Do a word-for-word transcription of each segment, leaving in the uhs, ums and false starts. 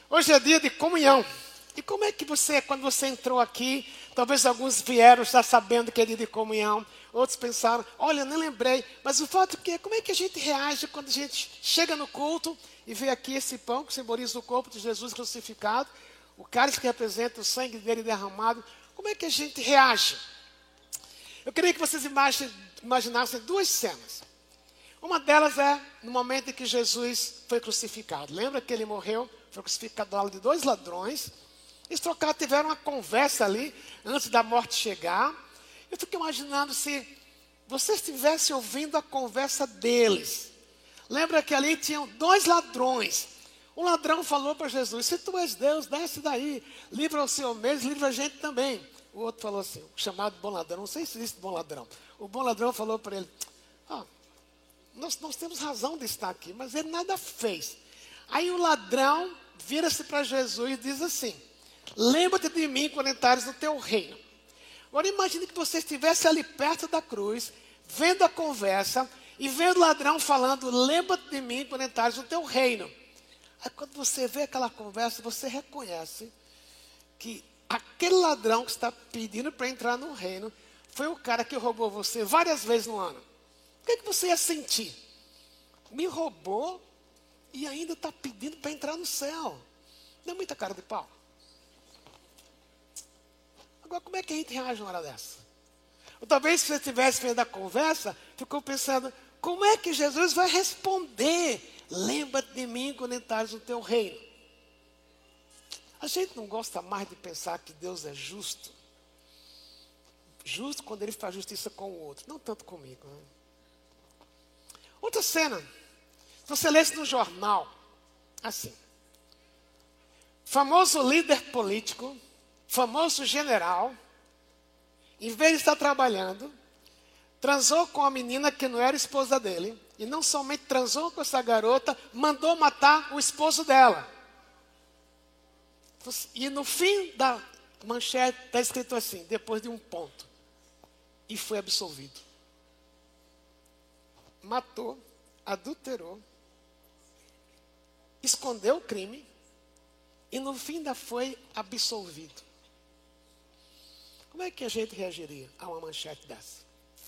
Hoje é dia de comunhão. E como é que você, quando você entrou aqui, talvez alguns vieram já sabendo que é dia de comunhão, outros pensaram, olha, nem lembrei, mas o fato é que, como é que a gente reage quando a gente chega no culto e vê aqui esse pão que simboliza o corpo de Jesus crucificado, o cálice que representa o sangue dele derramado, como é que a gente reage? Eu queria que vocês imaginassem duas cenas. Uma delas é no momento em que Jesus foi crucificado. Lembra que ele morreu, foi crucificado ao lado de dois ladrões. Eles trocaram, tiveram uma conversa ali, antes da morte chegar. Eu fico imaginando se você estivesse ouvindo a conversa deles. Lembra que ali tinham dois ladrões. Um ladrão falou para Jesus, se tu és Deus, desce daí. Livra o Senhor mesmo, livra a gente também. O outro falou assim, o chamado bom ladrão, não sei se existe bom ladrão. O bom ladrão falou para ele, ah, nós, nós temos razão de estar aqui, mas ele nada fez. Aí o ladrão vira-se para Jesus e diz assim, lembra-te de mim quando entrares no teu reino. Agora imagine que você estivesse ali perto da cruz, vendo a conversa e vendo o ladrão falando, lembra-te de mim quando entrares no teu reino. Aí quando você vê aquela conversa, você reconhece que aquele ladrão que está pedindo para entrar no reino foi o cara que roubou você várias vezes no ano. O que, é que você ia sentir? Me roubou e ainda está pedindo para entrar no céu. Não é muita cara de pau? Agora, como é que a gente reage numa hora dessa? Ou talvez se você estivesse vendo a conversa, ficou pensando, como é que Jesus vai responder? Lembra-te de mim quando entrares no teu reino. A gente não gosta mais de pensar que Deus é justo. Justo quando Ele faz justiça com o outro, não tanto comigo. Né? Outra cena, se você lesse no jornal, assim. Famoso líder político, famoso general, em vez de estar trabalhando, transou com a menina que não era esposa dele, e não somente transou com essa garota, mandou matar o esposo dela. E no fim da manchete está escrito assim, depois de um ponto, e foi absolvido. Matou, adulterou, escondeu o crime, e no fim ainda foi absolvido. Como é que a gente reagiria a uma manchete dessa?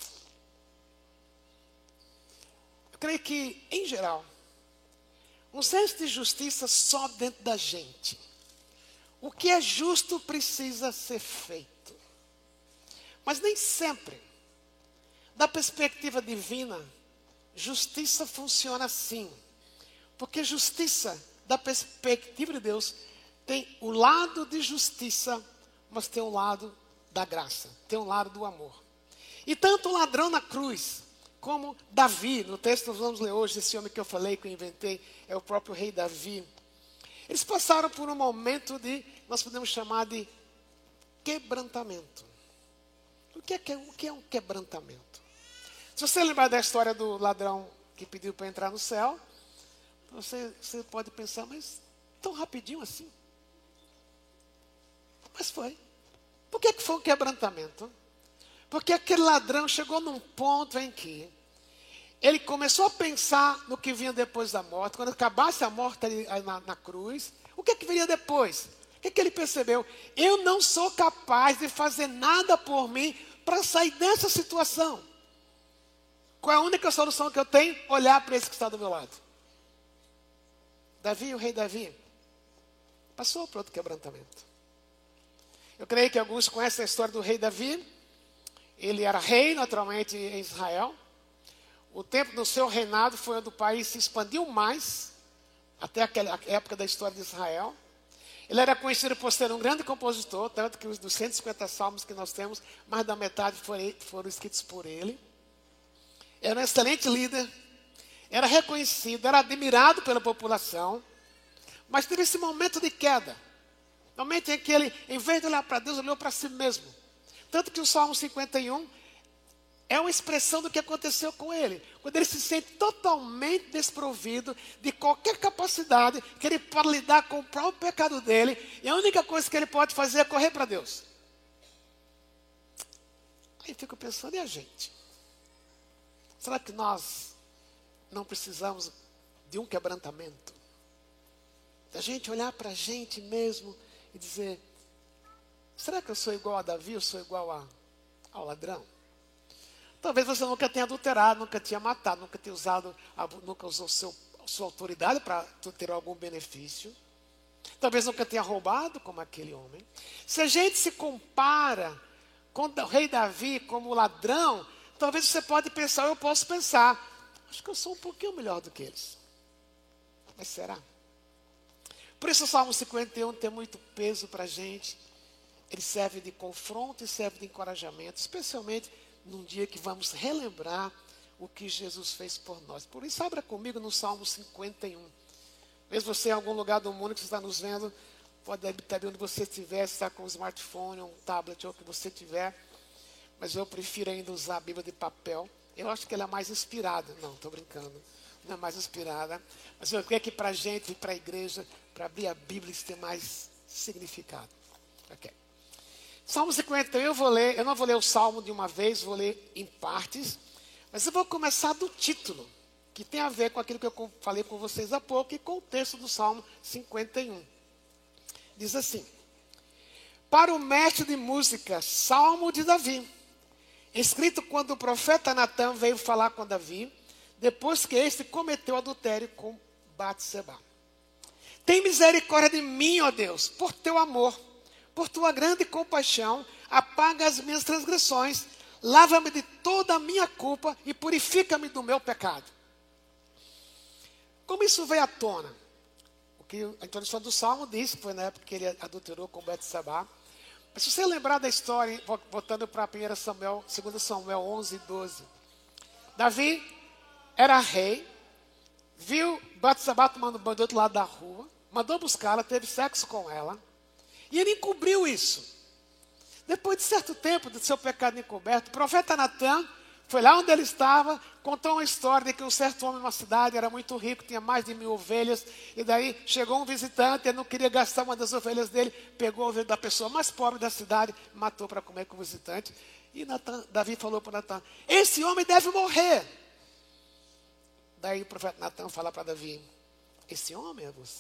Eu creio que, em geral, um senso de justiça sobe dentro da gente. O que é justo precisa ser feito. Mas nem sempre, da perspectiva divina, justiça funciona assim. Porque justiça, da perspectiva de Deus, tem o lado de justiça, mas tem o lado da graça, tem o lado do amor. E tanto o ladrão na cruz, como Davi, no texto que nós vamos ler hoje, esse homem que eu falei, que eu inventei, é o próprio rei Davi. Eles passaram por um momento de, nós podemos chamar de quebrantamento. O que é, o que é um quebrantamento? Se você lembrar da história do ladrão que pediu para entrar no céu, você, você pode pensar, mas tão rapidinho assim? Mas foi. Por que, que foi um quebrantamento? Porque aquele ladrão chegou num ponto em que ele começou a pensar no que vinha depois da morte. Quando acabasse a morte ali na, na cruz, o que é que viria depois? O que é que ele percebeu? Eu não sou capaz de fazer nada por mim para sair dessa situação. Qual é a única solução que eu tenho? Olhar para esse que está do meu lado. Davi, o rei Davi, passou por outro quebrantamento. Eu creio que alguns conhecem a história do rei Davi. Ele era rei, naturalmente, em Israel. O tempo do seu reinado foi onde o país se expandiu mais, até aquela época da história de Israel. Ele era conhecido por ser um grande compositor, tanto que os dos cento e cinquenta salmos que nós temos, mais da metade foram, foram escritos por ele. Era um excelente líder, era reconhecido, era admirado pela população, mas teve esse momento de queda. Momento em que ele, em vez de olhar para Deus, olhou para si mesmo. Tanto que o Salmo cinquenta e um é uma expressão do que aconteceu com ele. Quando ele se sente totalmente desprovido de qualquer capacidade que ele pode lidar com o próprio pecado dele. E a única coisa que ele pode fazer é correr para Deus. Aí eu fico pensando, e a gente? Será que nós não precisamos de um quebrantamento? Da gente olhar para a gente mesmo e dizer, será que eu sou igual a Davi, eu sou igual a, ao ladrão? Talvez você nunca tenha adulterado, nunca tenha matado, nunca tenha usado, nunca usou seu, sua autoridade para ter algum benefício. Talvez nunca tenha roubado como aquele homem. Se a gente se compara com o rei Davi como ladrão, talvez você pode pensar, eu posso pensar, acho que eu sou um pouquinho melhor do que eles. Mas será? Por isso o Salmo cinquenta e um tem muito peso para a gente. Ele serve de confronto e serve de encorajamento, especialmente num dia que vamos relembrar o que Jesus fez por nós. Por isso, abra comigo no Salmo cinquenta e um. Mesmo você em algum lugar do mundo que você está nos vendo, pode estar onde você estiver, está com um smartphone, um tablet, ou o que você tiver. Mas eu prefiro ainda usar a Bíblia de papel. Eu acho que ela é mais inspirada. Não, estou brincando. Não é mais inspirada. Mas eu creio que para a gente, para a igreja, para abrir a Bíblia, isso tem mais significado. Ok. Salmo cinquenta e um, eu vou ler, eu não vou ler o Salmo de uma vez, vou ler em partes, mas eu vou começar do título, que tem a ver com aquilo que eu falei com vocês há pouco e com o texto do Salmo cinquenta e um. Diz assim, para o mestre de música, Salmo de Davi, escrito quando o profeta Natã veio falar com Davi, depois que este cometeu adultério com Batseba. Tem misericórdia de mim, ó Deus, por teu amor. Por tua grande compaixão, apaga as minhas transgressões, lava-me de toda a minha culpa e purifica-me do meu pecado. Como isso veio à tona? O que a introdução do Salmo diz, que foi na época que ele adulterou com Betsabá. Mas se você lembrar da história, voltando para primeiro Samuel, segundo Samuel onze, doze. Davi era rei, viu Betsabá tomando banho do outro lado da rua, mandou buscá-la, teve sexo com ela. E ele encobriu isso. Depois de certo tempo do seu pecado encoberto, o profeta Natã foi lá onde ele estava, contou uma história de que um certo homem numa cidade era muito rico, tinha mais de mil ovelhas, e daí chegou um visitante, ele não queria gastar uma das ovelhas dele, pegou a ovelha da pessoa mais pobre da cidade, matou para comer com o visitante. E Natã, Davi falou para Natã, esse homem deve morrer. Daí o profeta Natã fala para Davi, esse homem é você.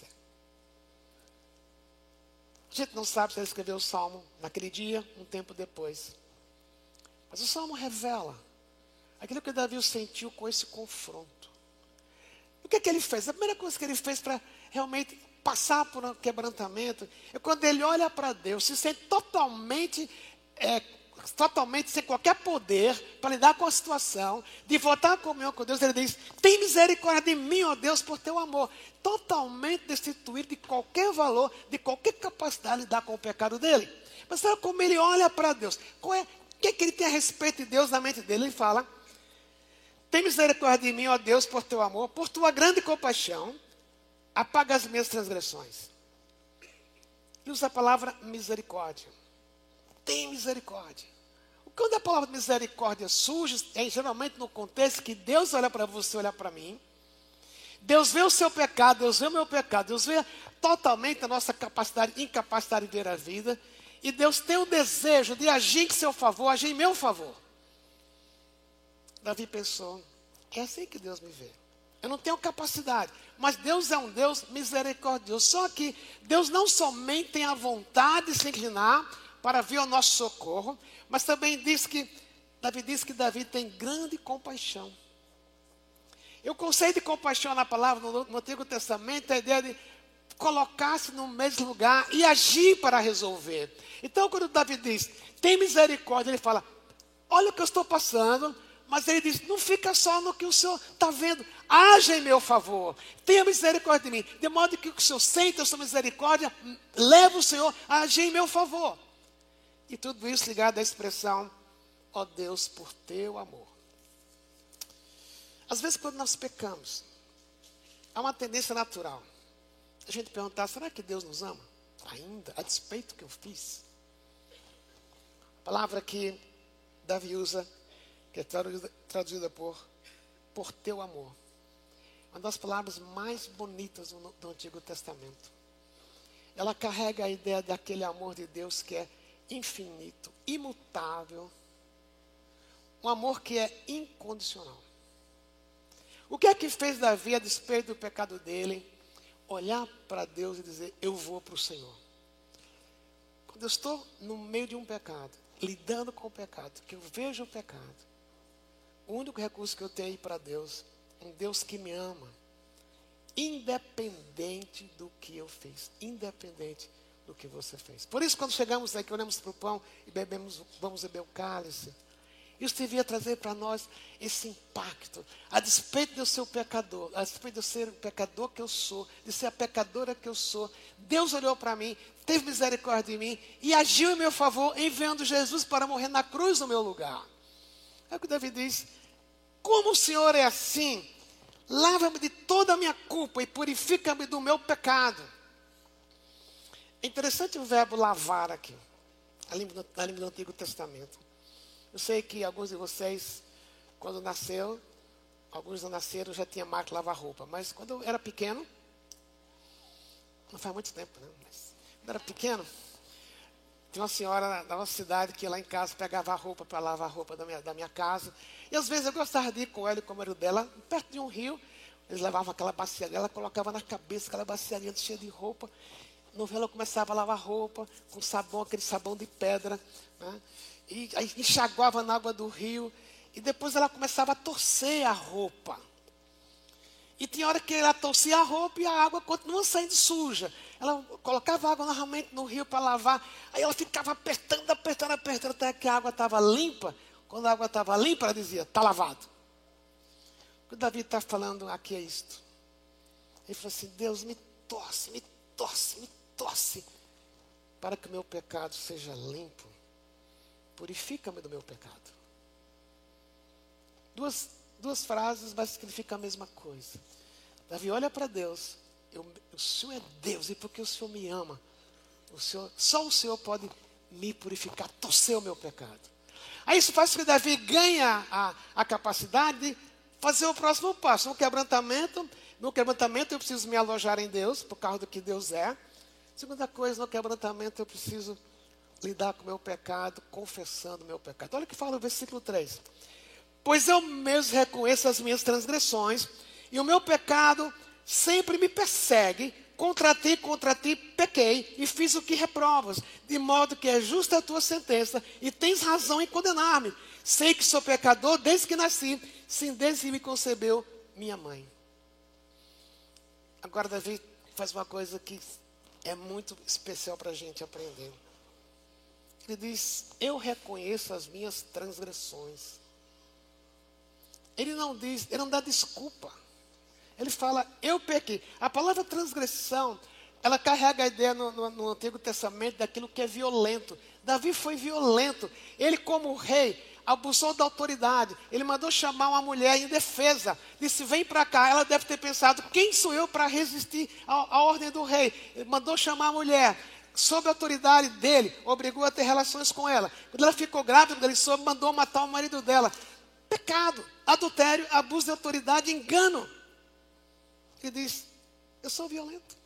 A gente não sabe se ele escreveu o Salmo naquele dia, um tempo depois. Mas o Salmo revela aquilo que Davi sentiu com esse confronto. O que é que ele fez? A primeira coisa que ele fez para realmente passar por um quebrantamento é quando ele olha para Deus, se sente totalmente, é, totalmente sem qualquer poder para lidar com a situação, de voltar à comunhão com Deus. Ele diz, tem misericórdia de mim, ó Deus, por teu amor. Totalmente destituído de qualquer valor, de qualquer capacidade de lidar com o pecado dele. Mas sabe como ele olha para Deus? Qual é, o que, é que ele tem a respeito de Deus na mente dele? Ele fala, tem misericórdia de mim, ó Deus, por teu amor, por tua grande compaixão, apaga as minhas transgressões. E usa a palavra misericórdia. Tem misericórdia. Quando a palavra misericórdia surge, é geralmente no contexto que Deus olha para você, olha para mim. Deus vê o seu pecado, Deus vê o meu pecado, Deus vê totalmente a nossa capacidade, incapacidade de ver a vida. E Deus tem o desejo de agir em seu favor, agir em meu favor. Davi pensou, é assim que Deus me vê. Eu não tenho capacidade, mas Deus é um Deus misericordioso. Só que Deus não somente tem a vontade de se inclinar para vir ao nosso socorro, mas também diz que, Davi diz que Davi tem grande compaixão. E o conceito de compaixão na palavra no, no Antigo Testamento é a ideia de colocar-se no mesmo lugar e agir para resolver. Então, quando Davi diz, tem misericórdia, ele fala, olha o que eu estou passando, mas ele diz, não fica só no que o Senhor está vendo, haja em meu favor, tenha misericórdia de mim, de modo que o que o Senhor sente a sua misericórdia, leva o Senhor a agir em meu favor. E tudo isso ligado à expressão, ó Deus, por teu amor. Às vezes, quando nós pecamos, há uma tendência natural. A gente perguntar, será que Deus nos ama? Ainda, a despeito do que eu fiz. A palavra que Davi usa, que é traduzida, traduzida por, por teu amor. Uma das palavras mais bonitas do, do Antigo Testamento. Ela carrega a ideia daquele amor de Deus que é infinito, imutável. Um amor que é incondicional. O que é que fez Davi a despeito do pecado dele? olhar para Deus e dizer, eu vou para o Senhor. Quando eu estou no meio de um pecado, lidando com o pecado, que eu vejo o pecado, o único recurso que eu tenho aí para Deus, um Deus que me ama, independente do que eu fiz, independente do que você fez. Por isso, quando chegamos aqui, olhamos para o pão e bebemos, vamos beber o cálice, isso devia trazer para nós esse impacto. A despeito de eu ser o pecador, a despeito de eu ser o pecador que eu sou, de ser a pecadora que eu sou, Deus olhou para mim, teve misericórdia de mim e agiu em meu favor, enviando Jesus para morrer na cruz no meu lugar. É o que Davi diz, como o Senhor é assim, lava-me de toda a minha culpa e purifica-me do meu pecado. É interessante o verbo lavar aqui, na língua, na língua do Antigo Testamento. Eu sei que alguns de vocês, quando nasceu, alguns não nasceram, já tinha máquina de lavar roupa. Mas quando eu era pequeno, não faz muito tempo, né? Mas quando eu era pequeno, tinha uma senhora da nossa cidade que ia lá em casa pegava a roupa para lavar a roupa da minha, da minha casa. E às vezes eu gostava de ir com ela e com o marido dela, perto de um rio. Eles levavam aquela bacia dela, colocava na cabeça aquela baciaria cheia de roupa. No verão ela começava a lavar roupa com sabão, aquele sabão de pedra, né? E aí enxaguava na água do rio. E depois ela começava a torcer a roupa. E tinha hora que ela torcia a roupa e a água continua saindo suja. Ela colocava água novamente no rio para lavar. Aí ela ficava apertando, apertando, apertando, até que a água estava limpa. Quando a água estava limpa, ela dizia, está lavado. O que o Davi está falando aqui é isto. Ele falou assim, Deus, me torce, me torce, me torce, para que o meu pecado seja limpo. Purifica-me do meu pecado. Duas, duas frases, mas significam a mesma coisa. Davi olha para Deus. Eu, o Senhor é Deus, e porque o Senhor me ama, o Senhor, só o Senhor pode me purificar, torcer o meu pecado. Aí isso faz com que Davi ganhe a, a capacidade de fazer o próximo passo. No quebrantamento, no quebrantamento eu preciso me alojar em Deus, por causa do que Deus é. Segunda coisa, no quebrantamento eu preciso lidar com o meu pecado, confessando o meu pecado. Olha o que fala o versículo três. Pois eu mesmo reconheço as minhas transgressões, e o meu pecado sempre me persegue. Contra ti, contra ti pequei, e fiz o que reprovas, de modo que é justa a tua sentença, e tens razão em condenar-me. Sei que sou pecador desde que nasci, sim, desde que me concebeu minha mãe. Agora Davi faz uma coisa que é muito especial para a gente aprender. Ele diz, eu reconheço as minhas transgressões. Ele não diz, ele não dá desculpa. Ele fala, eu pequei. A palavra transgressão, ela carrega a ideia no, no, no Antigo Testamento daquilo que é violento. Davi foi violento. Ele, como rei, abusou da autoridade. Ele mandou chamar uma mulher em defesa. Disse, vem para cá. Ela deve ter pensado, quem sou eu para resistir à, à ordem do rei? Ele mandou chamar a mulher. Sob a autoridade dele, obrigou a ter relações com ela. Quando ela ficou grávida, ele soube, mandou matar o marido dela. Pecado, adultério, abuso de autoridade, engano. Ele diz, eu sou violento.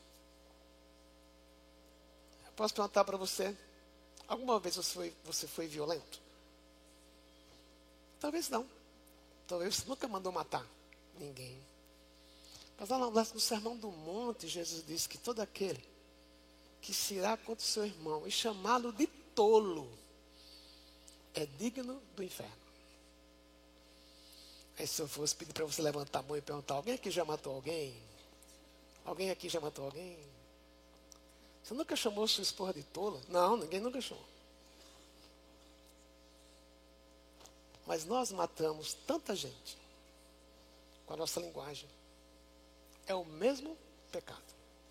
Eu posso perguntar para você, alguma vez você foi, você foi violento? Talvez não. Talvez você nunca mandou matar ninguém. Mas lá no Sermão do Monte, Jesus disse que todo aquele que se irá contra o seu irmão e chamá-lo de tolo é digno do inferno. Aí se eu fosse pedir para você levantar a mão e perguntar, alguém aqui já matou alguém? Alguém aqui já matou alguém? Você nunca chamou sua esposa de tola? Não, ninguém nunca chamou. Mas nós matamos tanta gente com a nossa linguagem. É o mesmo pecado.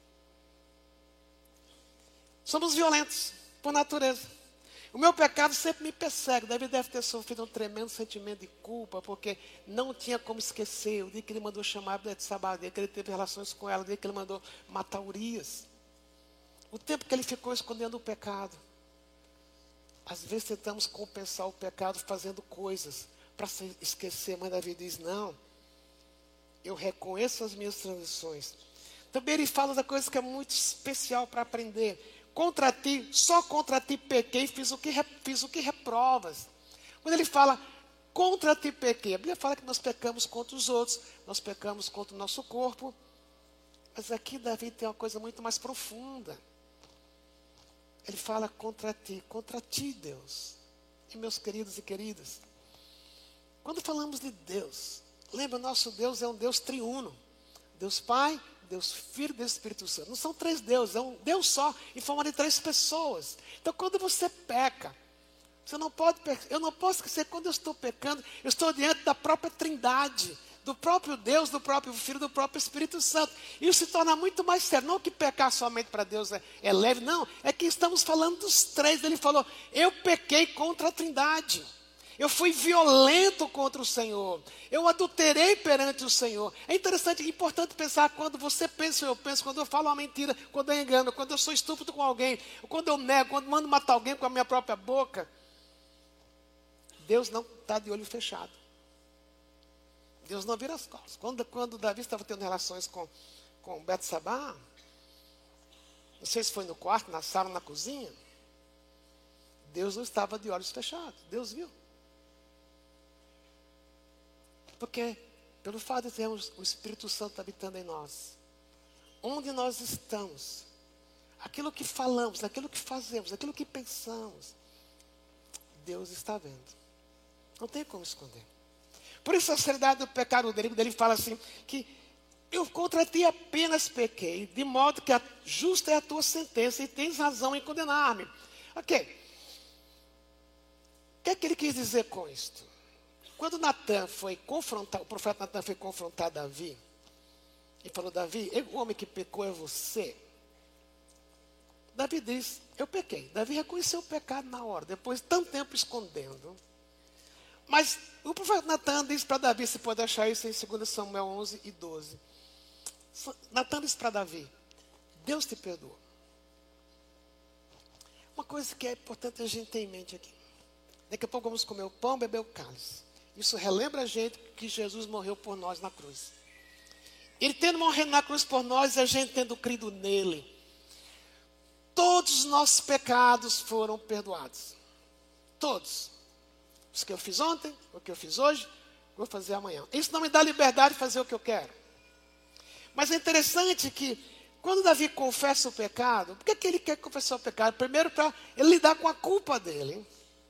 Somos violentos, por natureza. O meu pecado sempre me persegue. Davi deve ter sofrido um tremendo sentimento de culpa, porque não tinha como esquecer o dia que ele mandou chamar Betsabá, o dia que ele teve relações com ela, o dia que ele mandou matar Urias. O tempo que ele ficou escondendo o pecado. Às vezes tentamos compensar o pecado fazendo coisas para se esquecer, mas Davi diz, não, eu reconheço as minhas transgressões. Também ele fala da coisa que é muito especial para aprender. Contra ti, só contra ti pequei, fiz o que, fiz o que reprovas. Quando ele fala, contra ti pequei, a Bíblia fala que nós pecamos contra os outros, nós pecamos contra o nosso corpo, Mas aqui Davi tem uma coisa muito mais profunda. Ele fala contra ti, contra ti, Deus. E meus queridos e queridas, quando falamos de Deus, lembra, nosso Deus é um Deus triuno. Deus Pai, Deus Filho e Deus Espírito Santo. Não são três deuses, é um Deus só, em forma de três pessoas. Então, quando você peca, você não pode, eu não posso esquecer, quando eu estou pecando, eu estou diante da própria Trindade, do próprio Deus, do próprio Filho, do próprio Espírito Santo. Isso se torna muito mais sério. Não que pecar somente para Deus é, é leve, não. É que estamos falando dos três. Ele falou, eu pequei contra a Trindade. Eu fui violento contra o Senhor. Eu adulterei perante o Senhor. É interessante, é importante pensar quando você pensa, eu penso, quando eu falo uma mentira, quando eu engano, quando eu sou estúpido com alguém, quando eu nego, quando eu mando matar alguém com a minha própria boca. Deus não está de olho fechado. Deus não vira as costas. Quando, quando Davi estava tendo relações com, com Betsabá, não sei se foi no quarto, na sala, na cozinha, Deus não estava de olhos fechados. Deus viu. Porque, pelo fato de termos o Espírito Santo habitando em nós, onde nós estamos, aquilo que falamos, aquilo que fazemos, aquilo que pensamos, Deus está vendo. Não tem como esconder. Por isso a seriedade do pecado dele, ele fala assim, que eu contra ti apenas pequei, de modo que a justa é a tua sentença e tens razão em condenar-me. Ok. O que é que ele quis dizer com isto? Quando Natan foi confrontar, o profeta Natan foi confrontar Davi, e falou, Davi, o homem que pecou é você. Davi diz, eu pequei. Davi reconheceu o pecado na hora, depois de tanto tempo escondendo. Mas o profeta Natan diz para Davi, se pode achar isso em dois Samuel onze e doze. Natan diz para Davi, Deus te perdoa. Uma coisa que é importante a gente ter em mente aqui. Daqui a pouco vamos comer o pão, beber o cálice. Isso relembra a gente que Jesus morreu por nós na cruz. Ele tendo morrido na cruz por nós e a gente tendo crido nele. Todos os nossos pecados foram perdoados. Todos. Os que eu fiz ontem, o que eu fiz hoje, vou fazer amanhã. Isso não me dá liberdade de fazer o que eu quero. Mas é interessante que, quando Davi confessa o pecado, por que, que ele quer confessar o pecado? Primeiro, para ele lidar com a culpa dele.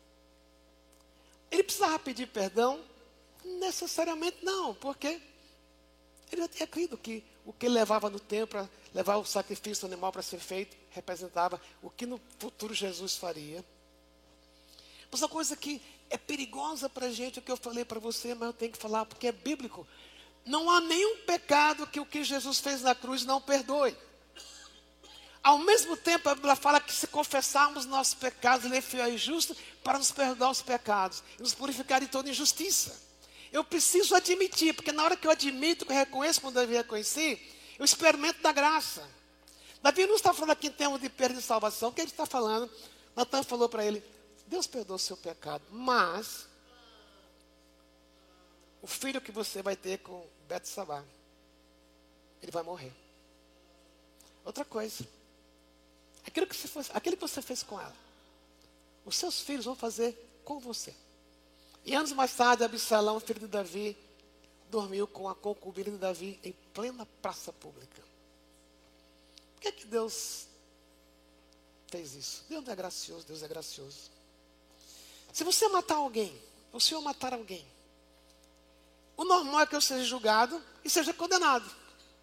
Ele precisava pedir perdão? Necessariamente não, porque ele já tinha crido que o que ele levava no templo, para levar o sacrifício do animal para ser feito, representava o que no futuro Jesus faria. Mas uma coisa que é perigosa para a gente, o que eu falei para você, mas eu tenho que falar, porque é bíblico. Não há nenhum pecado que o que Jesus fez na cruz não perdoe. Ao mesmo tempo, a Bíblia fala que se confessarmos nossos pecados, Ele é fiel e justo para nos perdoar os pecados e nos purificar de toda injustiça. Eu preciso admitir, porque na hora que eu admito, que eu reconheço como Davi reconheci, eu experimento da graça. Davi não está falando aqui em termos de perda de salvação, o que ele está falando? Natan falou para ele, Deus perdoa o seu pecado, mas o filho que você vai ter com Betsabá, ele vai morrer. Outra coisa, aquilo que, você fez, aquilo que você fez com ela, os seus filhos vão fazer com você. E anos mais tarde, Absalão, filho de Davi, dormiu com a concubina de Davi em plena praça pública. Por que, que Deus fez isso? Deus não é gracioso, Deus é gracioso. Se você matar alguém, ou se eu matar alguém, o normal é que eu seja julgado e seja condenado.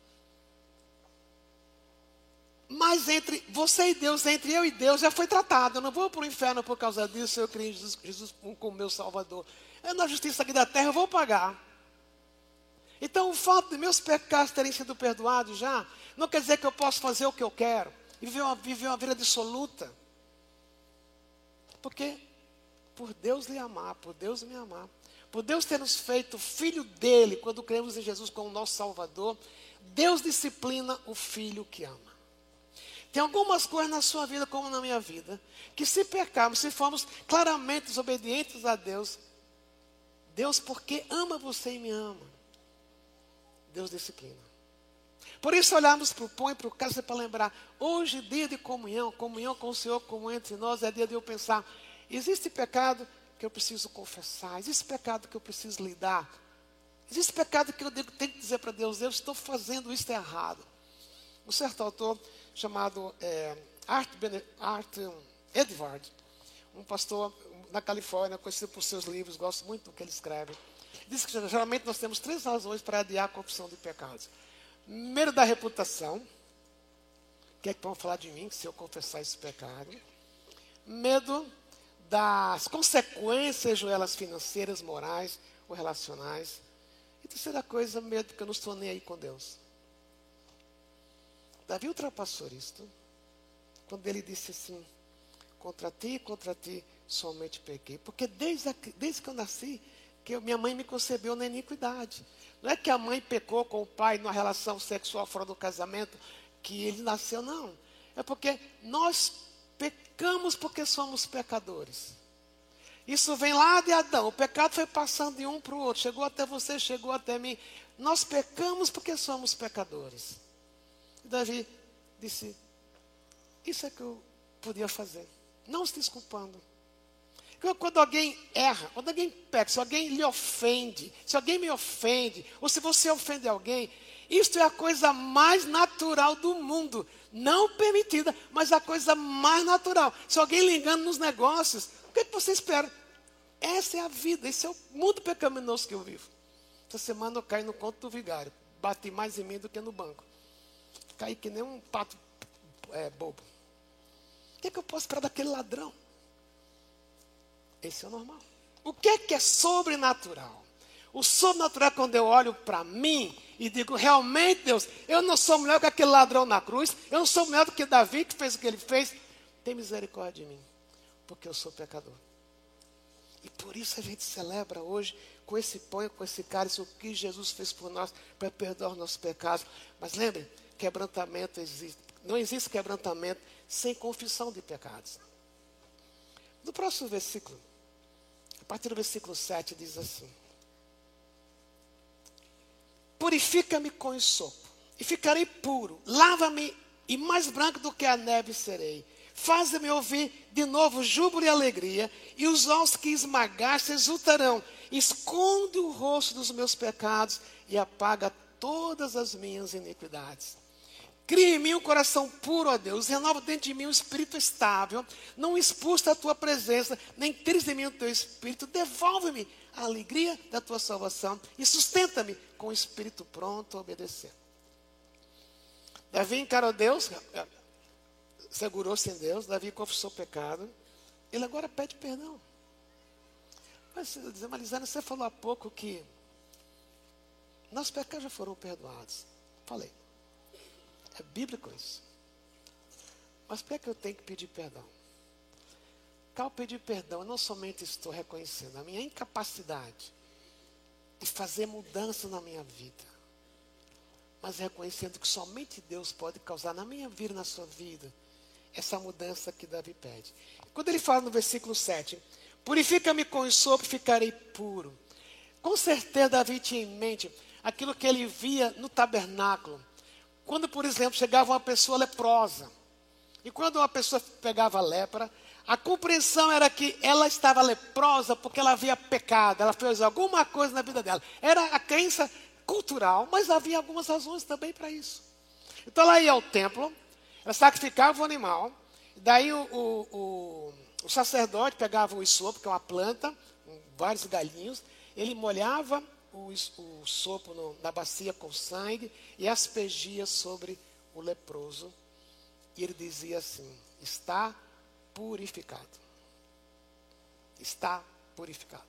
Mas entre você e Deus, entre eu e Deus, já foi tratado. Eu não vou para o inferno por causa disso, eu criei Jesus, Jesus como meu Salvador. É na justiça aqui da terra, eu vou pagar. Então, o fato de meus pecados terem sido perdoados já, não quer dizer que eu posso fazer o que eu quero. E viver uma, viver uma vida dissoluta. Porque, por Deus lhe amar, por Deus me amar, por Deus ter nos feito filho dele, quando cremos em Jesus como nosso Salvador, Deus disciplina o filho que ama. Tem algumas coisas na sua vida, como na minha vida, que se pecarmos, se formos claramente desobedientes a Deus, Deus, porque ama você e me ama, Deus disciplina. Por isso olharmos para o pão e para o cálice para lembrar, hoje dia de comunhão, comunhão com o Senhor, como entre nós, é dia de eu pensar, existe pecado que eu preciso confessar, existe pecado que eu preciso lidar, existe pecado que eu tenho que dizer para Deus, eu estou fazendo isso errado. Um certo autor chamado é, Art, Bene, Art Edward, um pastor na Califórnia, conhecido por seus livros, gosto muito do que ele escreve. Diz que geralmente nós temos três razões para adiar a confissão de pecados. Medo da reputação. O que é que vão falar de mim se eu confessar esse pecado? Medo das consequências, sejam elas financeiras, morais ou relacionais. E terceira coisa, medo que eu não estou nem aí com Deus. Davi ultrapassou isto quando ele disse assim: contra ti, contra ti somente pequei. Porque desde, a, desde que eu nasci, que eu, minha mãe me concebeu na iniquidade. Não é que a mãe pecou com o pai numa relação sexual fora do casamento, que ele nasceu, não. É porque nós pecamos porque somos pecadores. Isso vem lá de Adão. O pecado foi passando de um para o outro. Chegou até você, chegou até mim. Nós pecamos porque somos pecadores. E Davi disse: isso é que eu podia fazer. Não se desculpando. Quando alguém erra, quando alguém peca, se alguém lhe ofende, se alguém me ofende, ou se você ofende alguém, isto é a coisa mais natural do mundo. Não permitida, mas a coisa mais natural. Se alguém lhe engana nos negócios, o que, é que você espera? Essa é a vida, esse é o mundo pecaminoso que eu vivo. Essa semana eu caí no conto do vigário. Bati mais em mim do que no banco. Caí que nem um pato é, bobo. O que, é que eu posso esperar daquele ladrão? Esse é o normal. O que é que é sobrenatural? O sobrenatural é quando eu olho para mim e digo: realmente, Deus, eu não sou melhor que aquele ladrão na cruz, eu não sou melhor do que Davi, que fez o que ele fez. Tem misericórdia de mim, porque eu sou pecador. E por isso a gente celebra hoje, com esse pão, com esse cálice, o que Jesus fez por nós, para perdoar os nossos pecados. Mas lembre, quebrantamento existe. Não existe quebrantamento sem confissão de pecados. No próximo versículo, a partir do versículo sete, diz assim: purifica-me com hisopo, e ficarei puro. Lava-me, e mais branco do que a neve serei. Faze-me ouvir de novo júbilo e alegria, e os ossos que esmagaste exultarão. Esconde o rosto dos meus pecados, e apaga todas as minhas iniquidades. Cria em mim um coração puro, ó Deus. Renova dentro de mim um espírito estável. Não expulse da tua presença, nem tires de mim o teu espírito. Devolve-me a alegria da tua salvação e sustenta-me com o espírito pronto a obedecer. Davi encarou Deus, segurou-se em Deus. Davi confessou o pecado. Ele agora pede perdão. Mas, Marizana, você falou há pouco que nossos pecados já foram perdoados. Falei. É bíblico isso. Mas por que eu tenho que pedir perdão? Ao pedir perdão, eu não somente estou reconhecendo a minha incapacidade de fazer mudança na minha vida, mas reconhecendo que somente Deus pode causar na minha vida e na sua vida essa mudança que Davi pede. Quando ele fala no versículo sete, purifica-me com hisopo e ficarei puro. Com certeza Davi tinha em mente aquilo que ele via no tabernáculo. Quando, por exemplo, chegava uma pessoa leprosa, e quando uma pessoa pegava lepra, a compreensão era que ela estava leprosa porque ela havia pecado, ela fez alguma coisa na vida dela. Era a crença cultural, mas havia algumas razões também para isso. Então ela ia ao templo, ela sacrificava o animal, e daí o, o, o, o sacerdote pegava o hisopo, que é uma planta, vários galinhos, ele molhava o, o sopo no, na bacia com sangue e aspergia sobre o leproso. E ele dizia assim: está purificado. Está purificado.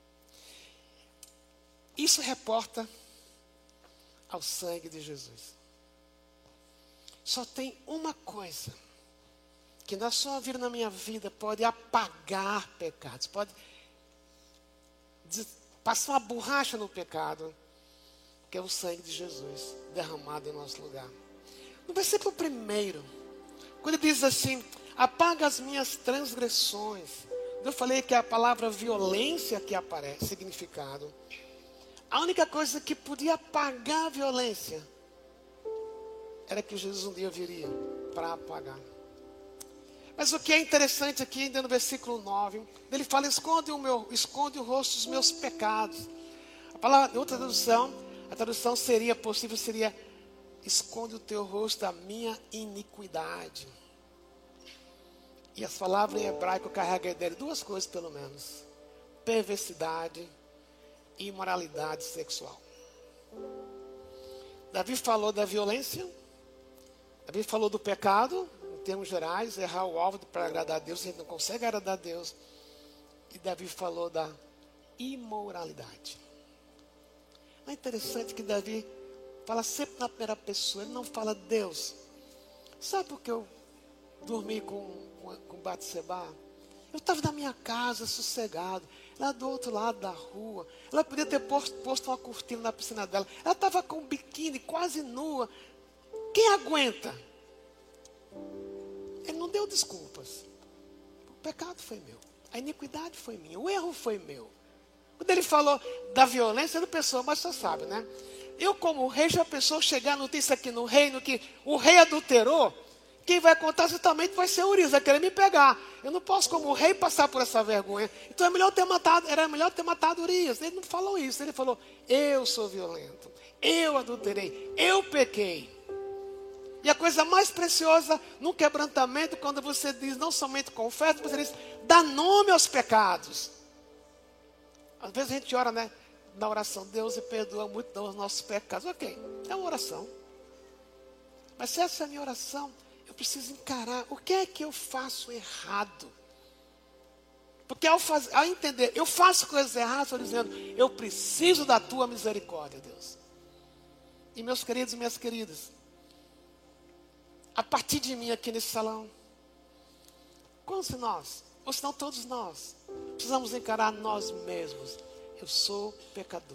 Isso reporta ao sangue de Jesus. Só tem uma coisa que na sua vida, na minha vida, pode apagar pecados, pode passar uma borracha no pecado, que é o sangue de Jesus derramado em nosso lugar. No versículo primeiro, quando ele diz assim: apaga as minhas transgressões. Eu falei que a palavra violência que aparece, significado. A única coisa que podia apagar a violência era que Jesus um dia viria para apagar. Mas o que é interessante aqui, ainda no versículo nove, ele fala: esconde o, meu, esconde o rosto dos meus pecados. A palavra, em outra tradução, a tradução seria possível, seria esconde o teu rosto da minha iniquidade. E as palavras em hebraico carregam dele duas coisas pelo menos: perversidade e imoralidade sexual. Davi falou da violência, Davi falou do pecado, em termos gerais, errar o alvo para agradar a Deus, a gente não consegue agradar a Deus. E Davi falou da imoralidade. É interessante que Davi fala sempre na primeira pessoa, ele não fala Deus. Sabe por que eu dormi com, com, com Batseba? Eu estava na minha casa, sossegado, lá do outro lado da rua. Ela podia ter posto, posto uma cortina na piscina dela. Ela estava com um biquíni, quase nua. Quem aguenta? Ele não deu desculpas. O pecado foi meu. A iniquidade foi minha. O erro foi meu. Quando ele falou da violência, ele pensou, mas você sabe, né? Eu, como rei, já pensou chegar a notícia aqui no reino que o rei adulterou? Quem vai contar certamente vai ser Urias, vai querer me pegar. Eu não posso, como rei, passar por essa vergonha. Então é melhor ter matado, era melhor ter matado Urias. Ele não falou isso, ele falou, eu sou violento, eu adulterei, eu pequei. E a coisa mais preciosa no quebrantamento, quando você diz, não somente confessa, você diz, dá nome aos pecados. Às vezes a gente ora, né? Na oração, Deus me perdoa muito dos nossos pecados. Ok, é uma oração. Mas se essa é a minha oração, eu preciso encarar o que é que eu faço errado. Porque ao, faz, ao entender, eu faço coisas erradas, estou dizendo, eu preciso da tua misericórdia, Deus. E meus queridos e minhas queridas, a partir de mim aqui nesse salão, quantos de nós, ou se não todos nós, precisamos encarar nós mesmos. Eu sou pecador.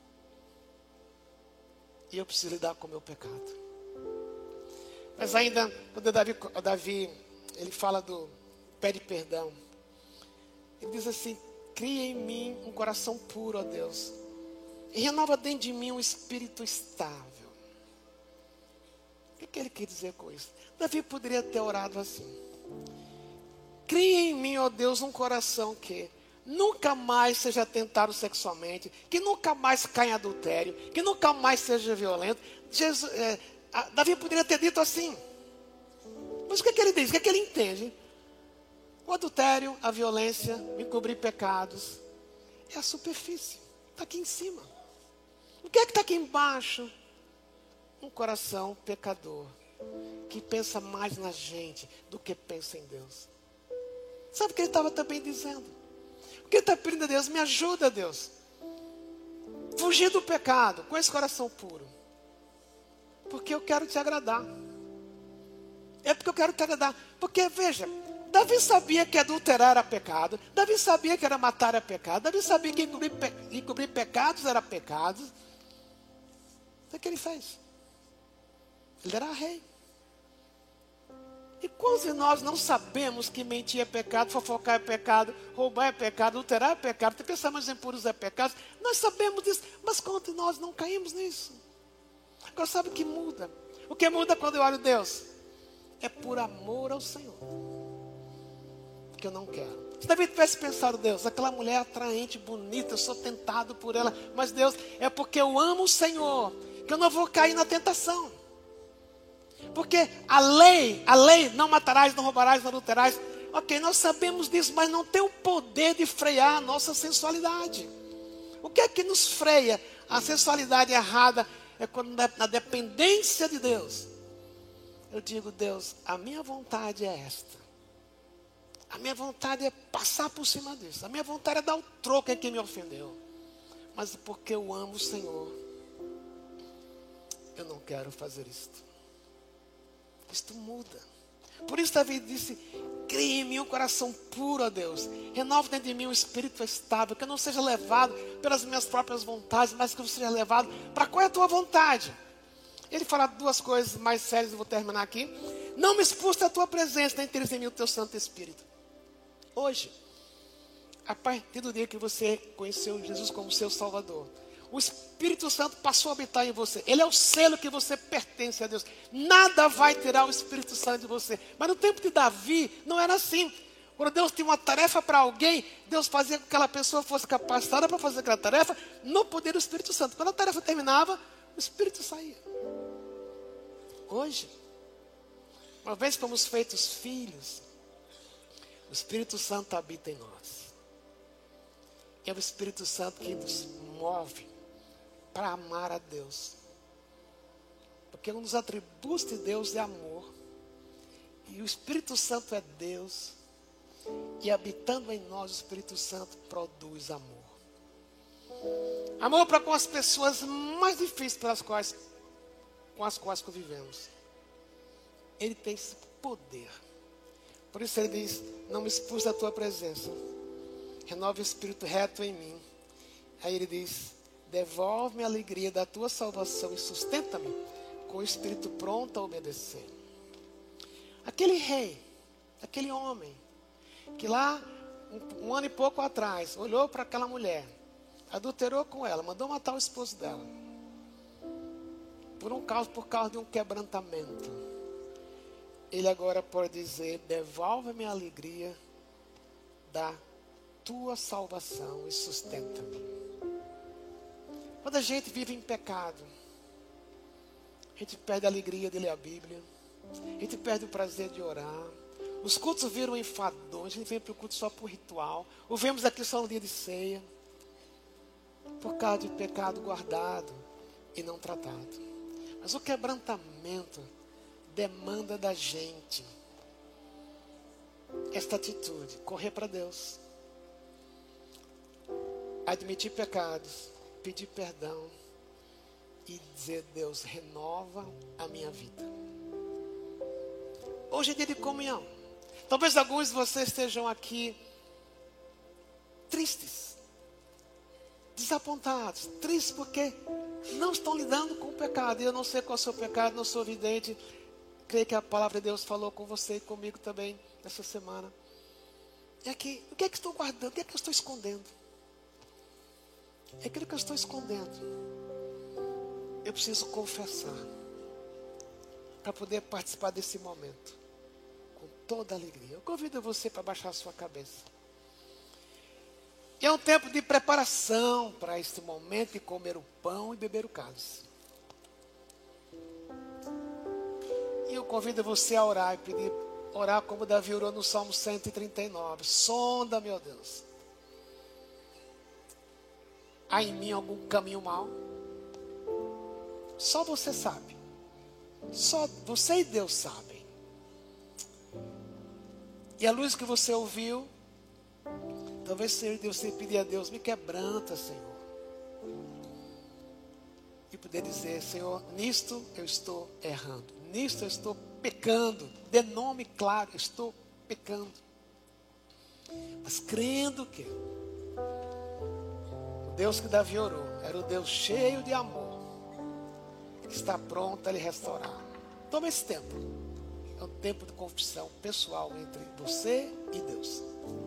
E eu preciso lidar com o meu pecado. Mas ainda, quando Davi, Davi ele fala do pede perdão. Ele diz assim, cria em mim um coração puro, ó Deus. E renova dentro de mim um espírito estável. O que, que ele quer dizer com isso? Davi poderia ter orado assim. Cria em mim, ó Deus, um coração que nunca mais seja tentado sexualmente, que nunca mais caia em adultério, que nunca mais seja violento. Jesus, é, Davi poderia ter dito assim. Mas o que, é que ele diz? O que, é que ele entende? O adultério, a violência, encobrir pecados, é a superfície. Está aqui em cima. O que é que está aqui embaixo? Um coração pecador, que pensa mais na gente do que pensa em Deus. Sabe o que ele estava também dizendo? O que ele está pedindo a Deus? Me ajuda, Deus. Fugir do pecado com esse coração puro. Porque eu quero te agradar. É porque eu quero te agradar. Porque, veja, Davi sabia que adulterar era pecado. Davi sabia que era matar era pecado. Davi sabia que encobrir, pe... encobrir pecados era pecado. O que ele fez? Ele era rei. E quantos de nós não sabemos que mentir é pecado, fofocar é pecado, roubar é pecado, adulterar é pecado, ter pensamentos impuros é pecado? Nós sabemos disso, mas quantos de nós não caímos nisso? Agora sabe o que muda? O que muda quando eu olho Deus? É por amor ao Senhor. Que eu não quero. Se Davi tivesse pensado, Deus, aquela mulher atraente, bonita, eu sou tentado por ela. Mas Deus, é porque eu amo o Senhor, que eu não vou cair na tentação. Porque a lei, a lei, não matarás, não roubarás, não adulterarás. Ok, nós sabemos disso, mas não tem o poder de frear a nossa sensualidade. O que é que nos freia? A sensualidade errada é quando na dependência de Deus. Eu digo, Deus, a minha vontade é esta. A minha vontade é passar por cima disso. A minha vontade é dar o troco a quem me ofendeu. Mas porque eu amo o Senhor, eu não quero fazer isto. Isto muda. Por isso Davi disse, cria em mim um coração puro, ó Deus. Renova dentro de mim um espírito estável. Que eu não seja levado pelas minhas próprias vontades, mas que eu seja levado para qual é a tua vontade. Ele fala duas coisas mais sérias, eu vou terminar aqui. Não me expulse da tua presença, nem tires em mim o teu Santo Espírito. Hoje, a partir do dia que você conheceu Jesus como seu Salvador, o Espírito Santo passou a habitar em você. Ele é o selo que você pertence a Deus. Nada vai tirar o Espírito Santo de você. Mas no tempo de Davi, não era assim. Quando Deus tinha uma tarefa para alguém, Deus fazia com que aquela pessoa fosse capacitada para fazer aquela tarefa no poder do Espírito Santo. Quando a tarefa terminava, o Espírito saía. Hoje, uma vez fomos feitos filhos, o Espírito Santo habita em nós. É o Espírito Santo que nos move para amar a Deus. Porque um dos atributos de Deus é amor. E o Espírito Santo é Deus. E habitando em nós, o Espírito Santo produz amor. Amor para com as pessoas mais difíceis pelas quais, com as quais convivemos. Ele tem esse poder. Por isso ele diz, não me expulse da tua presença. Renova o espírito reto em mim. Aí ele diz, devolve-me a alegria da tua salvação e sustenta-me com o espírito pronto a obedecer. Aquele rei, aquele homem, que lá, um, um ano e pouco atrás, olhou para aquela mulher, adulterou com ela, mandou matar o esposo dela, por, um causa, por causa de um quebrantamento. Ele agora pode dizer, devolve-me a alegria da tua salvação e sustenta-me. Quando a gente vive em pecado, a gente perde a alegria de ler a Bíblia, a gente perde o prazer de orar, os cultos viram enfadões, a gente vem para o culto só por ritual, o vemos aqui só no dia de ceia, por causa de pecado guardado e não tratado. Mas o quebrantamento demanda da gente esta atitude, correr para Deus, admitir pecados, pedir perdão e dizer, Deus, renova a minha vida. Hoje é dia de comunhão. Talvez alguns de vocês estejam aqui tristes, desapontados, tristes porque não estão lidando com o pecado. E eu não sei qual é o seu pecado, não sou vidente. Creio que a palavra de Deus falou com você e comigo também essa semana. É que, o que é que estou guardando? O que é que eu estou escondendo? É aquilo que eu estou escondendo. Eu preciso confessar para poder participar desse momento com toda alegria. Eu convido você para baixar a sua cabeça. E é um tempo de preparação para este momento de comer o pão e beber o cálice. E eu convido você a orar e pedir, orar como Davi orou no Salmo cento e trinta e nove. Sonda, meu Deus. Há em mim algum caminho mau? Só você sabe. Só você e Deus sabem. E a luz que você ouviu, talvez seja de você pedir a Deus, me quebranta, Senhor. E poder dizer, Senhor, nisto eu estou errando. Nisto eu estou pecando. Dê nome claro, eu estou pecando. Mas crendo que o Deus que Davi orou era o Deus cheio de amor, que está pronto a lhe restaurar. Toma esse tempo. É um tempo de confissão pessoal entre você e Deus.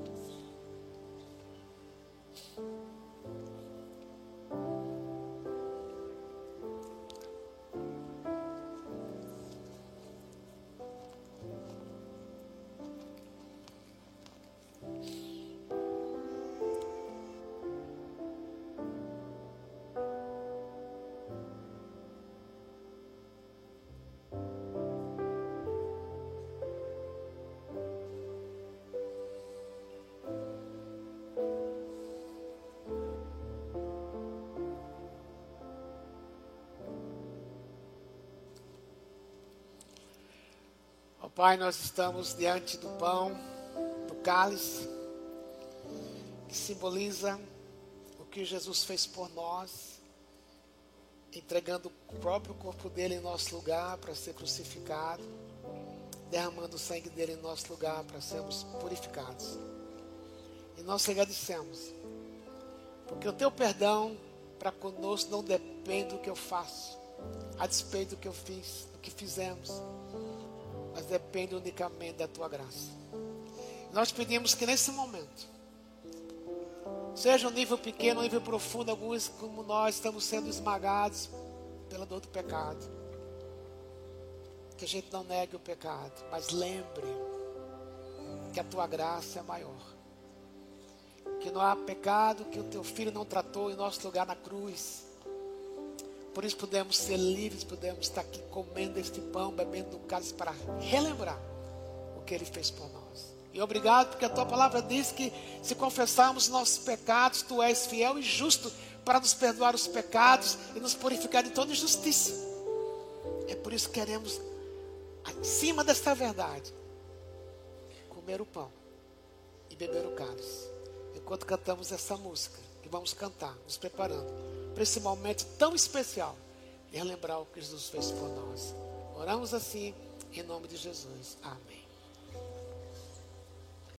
Pai, nós estamos diante do pão, do cálice, que simboliza o que Jesus fez por nós, entregando o próprio corpo dele em nosso lugar para ser crucificado, derramando o sangue dele em nosso lugar para sermos purificados. E nós te agradecemos, porque o teu perdão para conosco não depende do que eu faço, a despeito do que eu fiz, do que fizemos, mas depende unicamente da tua graça. Nós pedimos que nesse momento, seja um nível pequeno, um nível profundo, alguns como nós estamos sendo esmagados pela dor do pecado, que a gente não negue o pecado, mas lembre que a tua graça é maior, que não há pecado que o teu filho não tratou em nosso lugar na cruz, por isso podemos ser livres, podemos estar aqui comendo este pão, bebendo do cálice para relembrar o que Ele fez por nós. E obrigado porque a Tua palavra diz que se confessarmos nossos pecados, Tu és fiel e justo para nos perdoar os pecados e nos purificar de toda injustiça. É por isso que queremos, acima desta verdade, comer o pão e beber o cálice, enquanto cantamos essa música, que vamos cantar, nos preparando para esse momento tão especial de relembrar o que Jesus fez por nós. Oramos assim, em nome de Jesus. Amém.